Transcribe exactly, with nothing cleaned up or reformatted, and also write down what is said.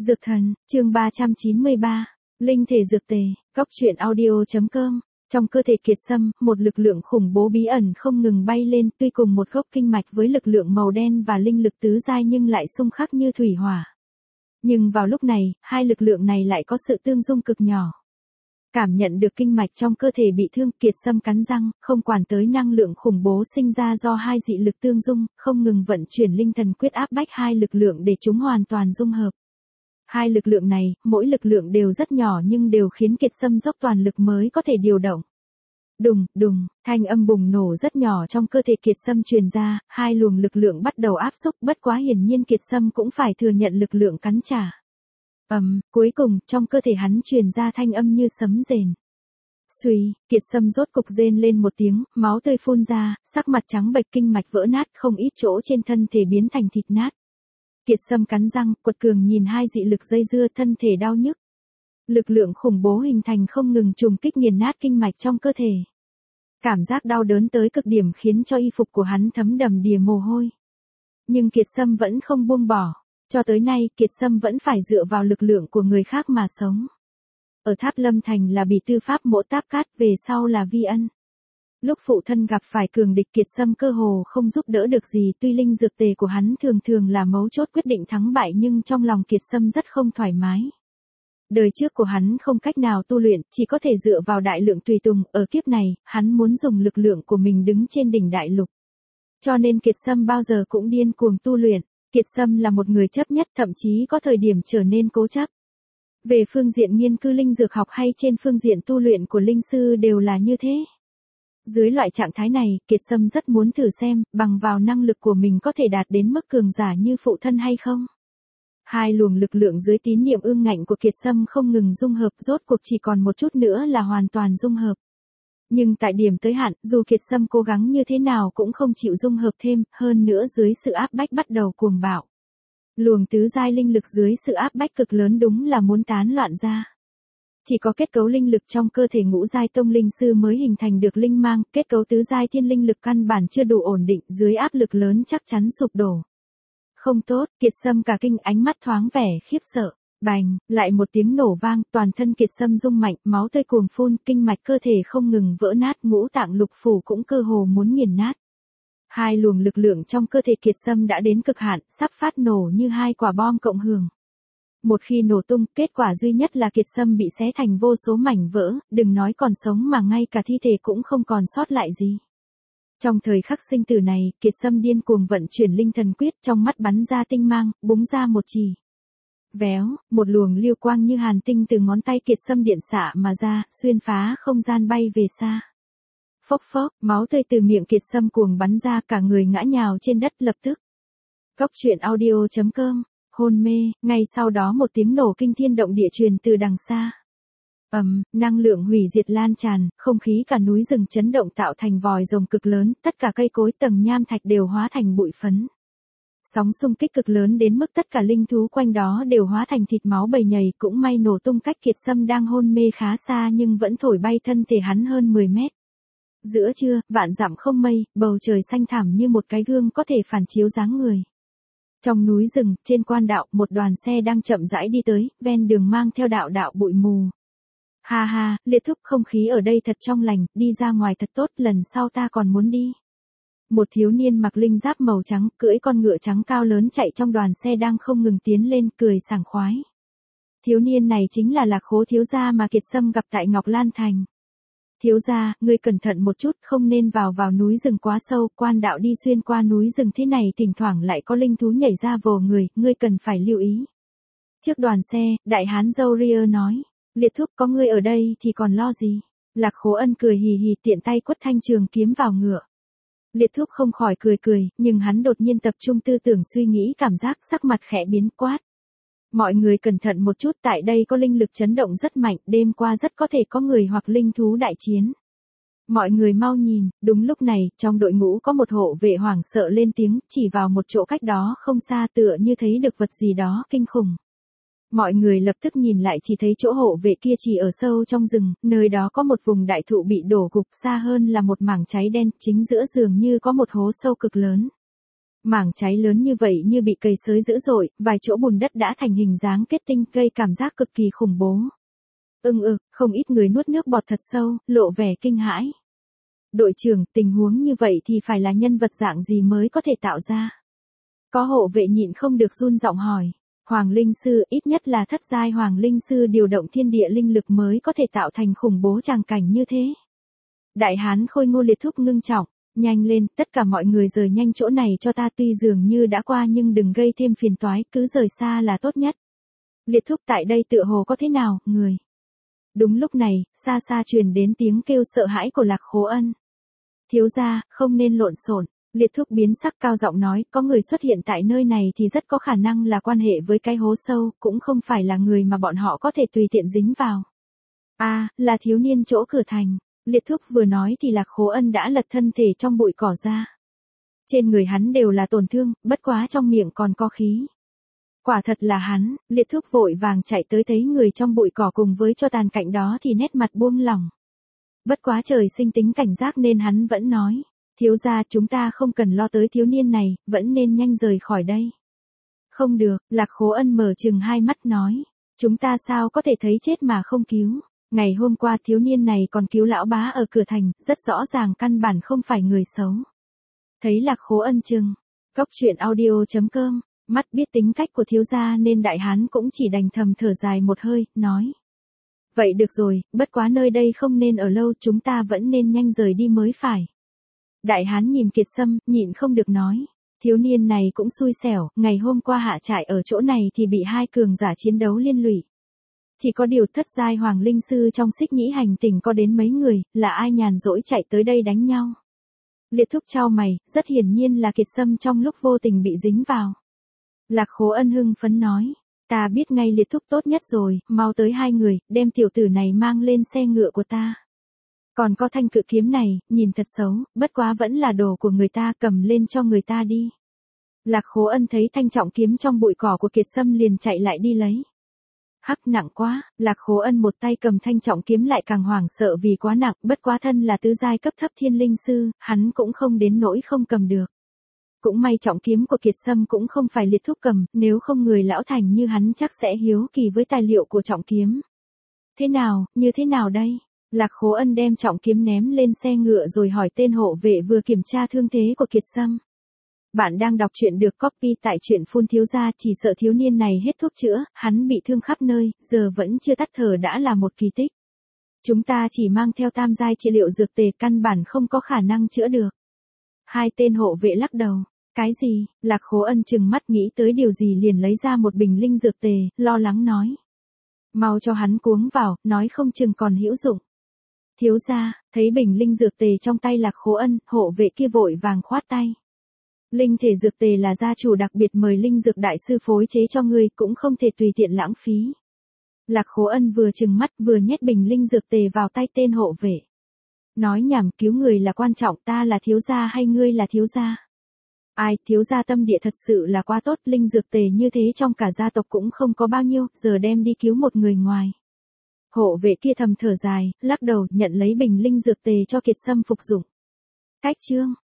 Dược thần, chương ba trăm chín mươi ba, linh thể dược tề, góc truyện audio.com. Trong cơ thể Kiệt Sâm, một lực lượng khủng bố bí ẩn không ngừng bay lên, tuy cùng một gốc kinh mạch với lực lượng màu đen và linh lực tứ giai nhưng lại xung khắc như thủy hỏa. Nhưng vào lúc này, hai lực lượng này lại có sự tương dung cực nhỏ. Cảm nhận được kinh mạch trong cơ thể bị thương, Kiệt Sâm cắn răng, không quản tới năng lượng khủng bố sinh ra do hai dị lực tương dung, không ngừng vận chuyển linh thần quyết áp bách hai lực lượng để chúng hoàn toàn dung hợp. Hai lực lượng này, mỗi lực lượng đều rất nhỏ nhưng đều khiến Kiệt Sâm dốc toàn lực mới có thể điều động. Đùng, đùng, thanh âm bùng nổ rất nhỏ trong cơ thể Kiệt Sâm truyền ra, hai luồng lực lượng bắt đầu áp xúc, bất quá hiển nhiên Kiệt Sâm cũng phải thừa nhận lực lượng cắn trả. Ầm, um, cuối cùng, trong cơ thể hắn truyền ra thanh âm như sấm rền. Xuy, Kiệt Sâm rốt cục rên lên một tiếng, máu tươi phun ra, sắc mặt trắng bệch, kinh mạch vỡ nát, không ít chỗ trên thân thể biến thành thịt nát. Kiệt Sâm cắn răng, quật cường nhìn hai dị lực dây dưa, thân thể đau nhức. Lực lượng khủng bố hình thành không ngừng trùng kích nghiền nát kinh mạch trong cơ thể. Cảm giác đau đớn tới cực điểm khiến cho y phục của hắn thấm đầm đìa mồ hôi. Nhưng Kiệt Sâm vẫn không buông bỏ. Cho tới nay, Kiệt Sâm vẫn phải dựa vào lực lượng của người khác mà sống. Ở Tháp Lâm Thành là Bỉ Tư Pháp Mỗ Táp Cát, về sau là Vi Ân. Lúc phụ thân gặp phải cường địch, Kiệt Sâm cơ hồ không giúp đỡ được gì, tuy linh dược tề của hắn thường thường là mấu chốt quyết định thắng bại nhưng trong lòng Kiệt Sâm rất không thoải mái. Đời trước của hắn không cách nào tu luyện, chỉ có thể dựa vào đại lượng tùy tùng, ở kiếp này, hắn muốn dùng lực lượng của mình đứng trên đỉnh đại lục. Cho nên Kiệt Sâm bao giờ cũng điên cuồng tu luyện. Kiệt Sâm là một người chấp nhất, thậm chí có thời điểm trở nên cố chấp. Về phương diện nghiên cứu linh dược học hay trên phương diện tu luyện của linh sư đều là như thế. Dưới loại trạng thái này, Kiệt Sâm rất muốn thử xem, bằng vào năng lực của mình có thể đạt đến mức cường giả như phụ thân hay không. Hai luồng lực lượng dưới tín niệm ương ngạnh của Kiệt Sâm không ngừng dung hợp, rốt cuộc chỉ còn một chút nữa là hoàn toàn dung hợp. Nhưng tại điểm tới hạn, dù Kiệt Sâm cố gắng như thế nào cũng không chịu dung hợp thêm, hơn nữa dưới sự áp bách bắt đầu cuồng bạo. Luồng tứ giai linh lực dưới sự áp bách cực lớn đúng là muốn tán loạn ra. Chỉ có kết cấu linh lực trong cơ thể ngũ giai tông linh sư mới hình thành được linh mang, kết cấu tứ giai thiên linh lực căn bản chưa đủ ổn định, dưới áp lực lớn chắc chắn sụp đổ. Không tốt, Kiệt Sâm cả kinh, ánh mắt thoáng vẻ khiếp sợ. Bành, lại một tiếng nổ vang, toàn thân Kiệt Sâm rung mạnh, máu tươi cuồng phun, kinh mạch cơ thể không ngừng vỡ nát, ngũ tạng lục phủ cũng cơ hồ muốn nghiền nát. Hai luồng lực lượng trong cơ thể Kiệt Sâm đã đến cực hạn, sắp phát nổ như hai quả bom cộng hưởng. Một khi nổ tung, kết quả duy nhất là Kiệt Sâm bị xé thành vô số mảnh vỡ, đừng nói còn sống mà ngay cả thi thể cũng không còn sót lại gì. Trong thời khắc sinh tử này, Kiệt Sâm điên cuồng vận chuyển linh thần quyết, trong mắt bắn ra tinh mang, búng ra một chỉ. Véo, một luồng lưu quang như hàn tinh từ ngón tay Kiệt Sâm điện xạ mà ra, xuyên phá không gian bay về xa. Phốc phốc, máu tươi từ miệng Kiệt Sâm cuồng bắn ra, cả người ngã nhào trên đất lập tức. Góc truyện audio.com, hôn mê, ngay sau đó một tiếng nổ kinh thiên động địa truyền từ đằng xa. Ầm, um, năng lượng hủy diệt lan tràn, không khí cả núi rừng chấn động tạo thành vòi rồng cực lớn, tất cả cây cối tầng nham thạch đều hóa thành bụi phấn. Sóng xung kích cực lớn đến mức tất cả linh thú quanh đó đều hóa thành thịt máu bầy nhầy, cũng may nổ tung cách Kiệt Sâm đang hôn mê khá xa nhưng vẫn thổi bay thân thể hắn hơn mười mét. Giữa trưa, vạn dặm không mây, bầu trời xanh thẳm như một cái gương có thể phản chiếu dáng người. Trong núi rừng, trên quan đạo, một đoàn xe đang chậm rãi đi tới, ven đường mang theo đạo đạo bụi mù. Ha ha, Liệt thúc, không khí ở đây thật trong lành, đi ra ngoài thật tốt, lần sau ta còn muốn đi. Một thiếu niên mặc linh giáp màu trắng, cưỡi con ngựa trắng cao lớn chạy trong đoàn xe đang không ngừng tiến lên, cười sảng khoái. Thiếu niên này chính là Lạc Khố thiếu gia mà Kiệt Sâm gặp tại Ngọc Lan Thành. Thiếu gia, ngươi cẩn thận một chút, không nên vào vào núi rừng quá sâu, quan đạo đi xuyên qua núi rừng thế này thỉnh thoảng lại có linh thú nhảy ra vồ người, ngươi cần phải lưu ý. Trước đoàn xe, đại hán dâu ria nói, Liệt thúc, có ngươi ở đây thì còn lo gì. Lạc Khố Ân cười hì hì, tiện tay quất thanh trường kiếm vào ngựa. Liệt thúc không khỏi cười cười, nhưng hắn đột nhiên tập trung tư tưởng suy nghĩ, cảm giác sắc mặt khẽ biến, quát. Mọi người cẩn thận một chút, tại đây có linh lực chấn động rất mạnh, đêm qua rất có thể có người hoặc linh thú đại chiến. Mọi người mau nhìn, đúng lúc này, trong đội ngũ có một hộ vệ hoảng sợ lên tiếng, chỉ vào một chỗ cách đó không xa, tựa như thấy được vật gì đó kinh khủng. Mọi người lập tức nhìn lại, chỉ thấy chỗ hộ vệ kia chỉ ở sâu trong rừng, nơi đó có một vùng đại thụ bị đổ gục, xa hơn là một mảng cháy đen, chính giữa dường như có một hố sâu cực lớn. Mảng cháy lớn như vậy như bị cầy xới dữ dội, vài chỗ bùn đất đã thành hình dáng kết tinh gây cảm giác cực kỳ khủng bố. Ưng ực, không ít người nuốt nước bọt thật sâu, lộ vẻ kinh hãi. Đội trưởng, tình huống như vậy thì phải là nhân vật dạng gì mới có thể tạo ra? Có hộ vệ nhịn không được run giọng hỏi. Hoàng Linh Sư, ít nhất là thất giai Hoàng Linh Sư điều động thiên địa linh lực mới có thể tạo thành khủng bố tràng cảnh như thế. Đại hán Khôi Ngô liệt thúc ngưng trọng, nhanh lên, tất cả mọi người rời nhanh chỗ này cho ta, tuy dường như đã qua nhưng đừng gây thêm phiền toái, cứ rời xa là tốt nhất. Liệt thúc tại đây tựa hồ có thế nào, người. Đúng lúc này, xa xa truyền đến tiếng kêu sợ hãi của Lạc Khố Ân. Thiếu gia, không nên lộn xộn. Liệt thúc biến sắc cao giọng nói, có người xuất hiện tại nơi này thì rất có khả năng là quan hệ với cái hố sâu, cũng không phải là người mà bọn họ có thể tùy tiện dính vào. À, là thiếu niên chỗ cửa thành. Liệt thúc vừa nói thì Lạc Khố Ân đã lật thân thể trong bụi cỏ ra. Trên người hắn đều là tổn thương, bất quá trong miệng còn có khí. Quả thật là hắn, liệt thúc vội vàng chạy tới thấy người trong bụi cỏ cùng với cho tàn cạnh đó thì nét mặt buông lỏng. Bất quá trời sinh tính cảnh giác nên hắn vẫn nói. Thiếu gia, chúng ta không cần lo tới thiếu niên này, vẫn nên nhanh rời khỏi đây. Không được, Lạc Khố Ân mở chừng hai mắt nói. Chúng ta sao có thể thấy chết mà không cứu. Ngày hôm qua thiếu niên này còn cứu lão bá ở cửa thành, rất rõ ràng căn bản không phải người xấu. Thấy Lạc Khố Ân chừng. Góc truyện audio chấm com, mắt biết tính cách của thiếu gia nên đại hán cũng chỉ đành thầm thở dài một hơi, nói. Vậy được rồi, bất quá nơi đây không nên ở lâu, chúng ta vẫn nên nhanh rời đi mới phải. Đại hán nhìn Kiệt Sâm, nhịn không được nói. Thiếu niên này cũng xui xẻo, ngày hôm qua hạ trại ở chỗ này thì bị hai cường giả chiến đấu liên lụy. Chỉ có điều thất giai Hoàng Linh Sư trong Xích Nhĩ hành tỉnh có đến mấy người, là ai nhàn rỗi chạy tới đây đánh nhau. Liệt thúc chau mày, rất hiển nhiên là Kiệt Sâm trong lúc vô tình bị dính vào. Lạc Khố Ân hưng phấn nói. Ta biết ngay liệt thúc tốt nhất rồi, mau tới hai người, đem tiểu tử này mang lên xe ngựa của ta. Còn có thanh cự kiếm này, nhìn thật xấu, bất quá vẫn là đồ của người ta, cầm lên cho người ta đi. Lạc Khố Ân thấy thanh trọng kiếm trong bụi cỏ của Kiệt Sâm liền chạy lại đi lấy. Hắc, nặng quá, Lạc Khố Ân một tay cầm thanh trọng kiếm lại càng hoảng sợ vì quá nặng, bất quá thân là tứ giai cấp thấp thiên linh sư, hắn cũng không đến nỗi không cầm được. Cũng may trọng kiếm của Kiệt Sâm cũng không phải liệt thúc cầm, nếu không người lão thành như hắn chắc sẽ hiếu kỳ với tài liệu của trọng kiếm. Thế nào, như thế nào đây? Lạc Khố Ân đem trọng kiếm ném lên xe ngựa rồi hỏi tên hộ vệ vừa kiểm tra thương thế của Kiệt Sâm. Bạn đang đọc truyện được copy tại truyện Phun Thiếu Gia, chỉ sợ thiếu niên này hết thuốc chữa, hắn bị thương khắp nơi, giờ vẫn chưa tắt thở đã là một kỳ tích. Chúng ta chỉ mang theo tam giai trị liệu dược tề căn bản không có khả năng chữa được. Hai tên hộ vệ lắc đầu. Cái gì? Lạc Khố Ân trừng mắt nghĩ tới điều gì liền lấy ra một bình linh dược tề, lo lắng nói. Mau cho hắn cuống vào, nói không chừng còn hữu dụng. Thiếu gia, thấy bình linh dược tề trong tay Lạc Khố Ân, hộ vệ kia vội vàng khoát tay. Linh thể dược tề là gia chủ đặc biệt mời linh dược đại sư phối chế cho ngươi, cũng không thể tùy tiện lãng phí. Lạc Khố Ân vừa trừng mắt vừa nhét bình linh dược tề vào tay tên hộ vệ. Nói nhảm, cứu người là quan trọng, ta là thiếu gia hay ngươi là thiếu gia? Ai, thiếu gia tâm địa thật sự là quá tốt, linh dược tề như thế trong cả gia tộc cũng không có bao nhiêu, giờ đem đi cứu một người ngoài. Hộ vệ kia thầm thở dài, lắc đầu, nhận lấy bình linh dược tề cho Kiệt Sâm phục dụng. Cách chương